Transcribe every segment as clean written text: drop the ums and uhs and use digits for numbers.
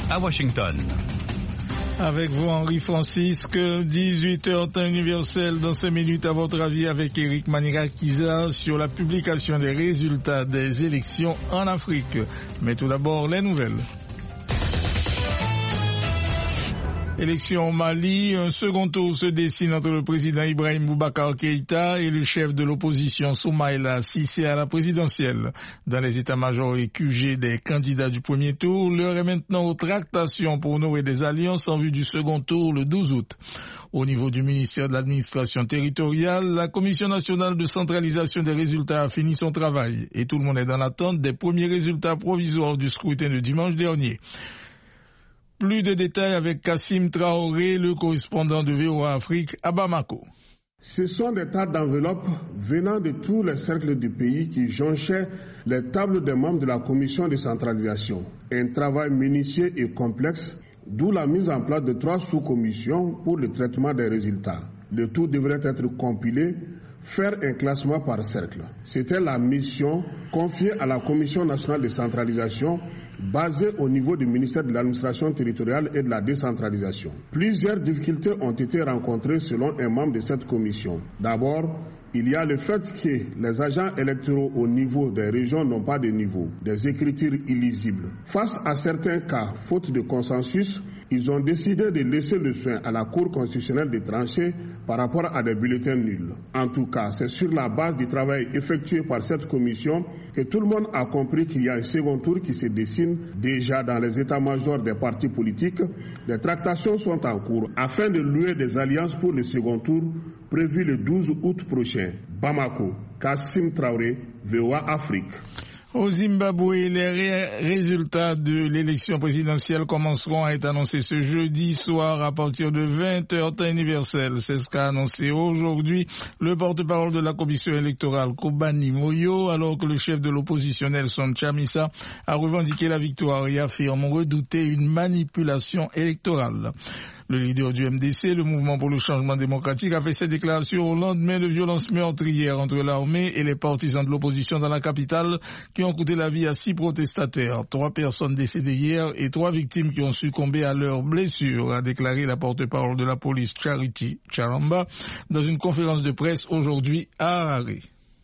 à Washington. Avec vous, Henri Francisque, 18h temps universel dans 5 minutes à votre avis avec Eric Manirakiza sur la publication des résultats des élections en Afrique. Mais tout d'abord, les nouvelles. Élection au Mali, un second tour se dessine entre le président Ibrahim Boubacar Keïta et le chef de l'opposition Soumaïla Cissé à la présidentielle. Dans les états-majors et QG des candidats du premier tour, l'heure est maintenant aux tractations pour nouer des alliances en vue du second tour le 12 août. Au niveau du ministère de l'administration territoriale, la Commission nationale de centralisation des résultats a fini son travail et tout le monde est dans l'attente des premiers résultats provisoires du scrutin de dimanche dernier. Plus de détails avec Kassim Traoré, le correspondant de VOA Afrique à Bamako. Ce sont des tas d'enveloppes venant de tous les cercles du pays qui jonchaient les tables des membres de la commission de centralisation. Un travail minutieux et complexe, d'où la mise en place de 3 sous-commissions pour le traitement des résultats. Le tout devrait être compilé, faire un classement par cercle. C'était la mission confiée à la Commission nationale de centralisation basée au niveau du ministère de l'administration territoriale et de la décentralisation. Plusieurs difficultés ont été rencontrées selon un membre de cette commission. D'abord, il y a le fait que les agents électoraux au niveau des régions n'ont pas de niveau, des écritures illisibles. Face à certains cas, faute de consensus, ils ont décidé de laisser le soin à la Cour constitutionnelle de trancher par rapport à des bulletins nuls. En tout cas, c'est sur la base du travail effectué par cette commission que tout le monde a compris qu'il y a un second tour qui se dessine déjà dans les états-majors des partis politiques. Les tractations sont en cours afin de nouer des alliances pour le second tour prévu le 12 août prochain. Bamako, Kassim Traoré, VOA Afrique. Au Zimbabwe, les résultats de l'élection présidentielle commenceront à être annoncés ce jeudi soir à partir de 20h temps universel. C'est ce qu'a annoncé aujourd'hui le porte-parole de la commission électorale Kobani Moyo, alors que le chef de l'opposition Nelson Chamisa a revendiqué la victoire et affirme redouter une manipulation électorale. Le leader du MDC, le Mouvement pour le changement démocratique, a fait ses déclarations au lendemain de violences meurtrières entre l'armée et les partisans de l'opposition dans la capitale qui ont coûté la vie à 6 protestataires. 3 personnes décédées hier et 3 victimes qui ont succombé à leurs blessures, a déclaré la porte-parole de la police Charity Charamba dans une conférence de presse aujourd'hui à Harare.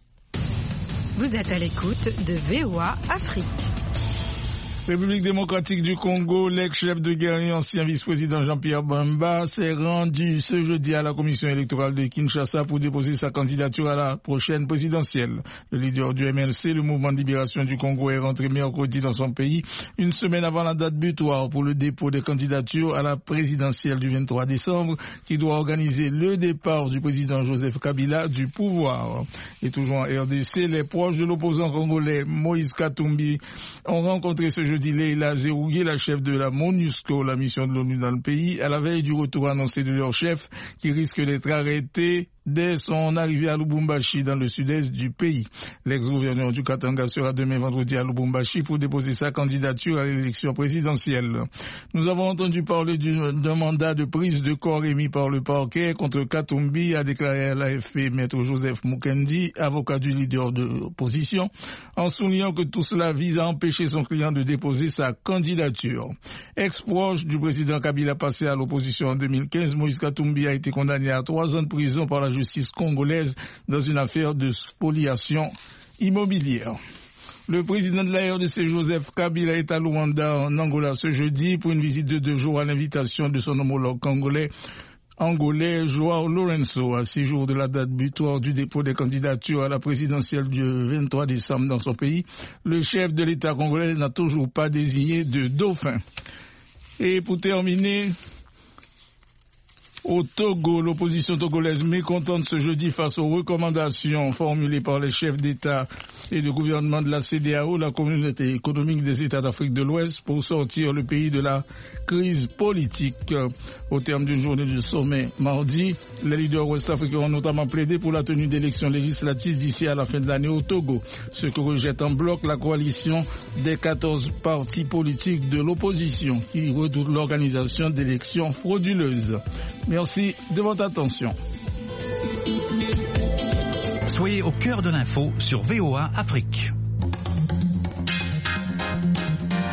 Vous êtes à l'écoute de VOA Afrique. République démocratique du Congo, l'ex-chef de guerre et ancien vice-président Jean-Pierre Bemba s'est rendu ce jeudi à la commission électorale de Kinshasa pour déposer sa candidature à la prochaine présidentielle. Le leader du MLC, le mouvement de libération du Congo, est rentré mercredi dans son pays, une semaine avant la date butoir pour le dépôt des candidatures à la présidentielle du 23 décembre, qui doit organiser le départ du président Joseph Kabila du pouvoir. Et toujours en RDC, les proches de l'opposant congolais Moïse Katumbi ont rencontré ce jeudi Leila Zerougué, la chef de la MONUSCO, la mission de l'ONU dans le pays, à la veille du retour annoncé de leur chef, qui risque d'être arrêté dès son arrivée à Lubumbashi dans le sud-est du pays. L'ex-gouverneur du Katanga sera demain vendredi à Lubumbashi pour déposer sa candidature à l'élection présidentielle. Nous avons entendu parler d'un mandat de prise de corps émis par le parquet contre Katumbi, a déclaré à l'AFP Maître Joseph Mukendi, avocat du leader de l'opposition, en soulignant que tout cela vise à empêcher son client de déposer sa candidature. Ex-proche du président Kabila passé à l'opposition en 2015, Moïse Katumbi a été condamné à 3 ans de prison par la justice congolaise dans une affaire de spoliation immobilière. Le président de la RDC, Joseph Kabila, est à Luanda, en Angola, ce jeudi pour une visite de 2 jours à l'invitation de son homologue angolais João Lourenço, à 6 jours de la date butoir du dépôt des candidatures à la présidentielle du 23 décembre dans son pays. Le chef de l'État congolais n'a toujours pas désigné de dauphin. Et pour terminer, au Togo, l'opposition togolaise mécontente ce jeudi face aux recommandations formulées par les chefs d'État et de gouvernement de la CEDEAO, la communauté économique des États d'Afrique de l'Ouest, pour sortir le pays de la crise politique. Au terme d'une journée de sommet mardi, les leaders ouest-africains ont notamment plaidé pour la tenue d'élections législatives d'ici à la fin de l'année au Togo, ce que rejette en bloc la coalition des 14 partis politiques de l'opposition qui redoutent l'organisation d'élections frauduleuses. Merci de votre attention. Soyez au cœur de l'info sur VOA Afrique.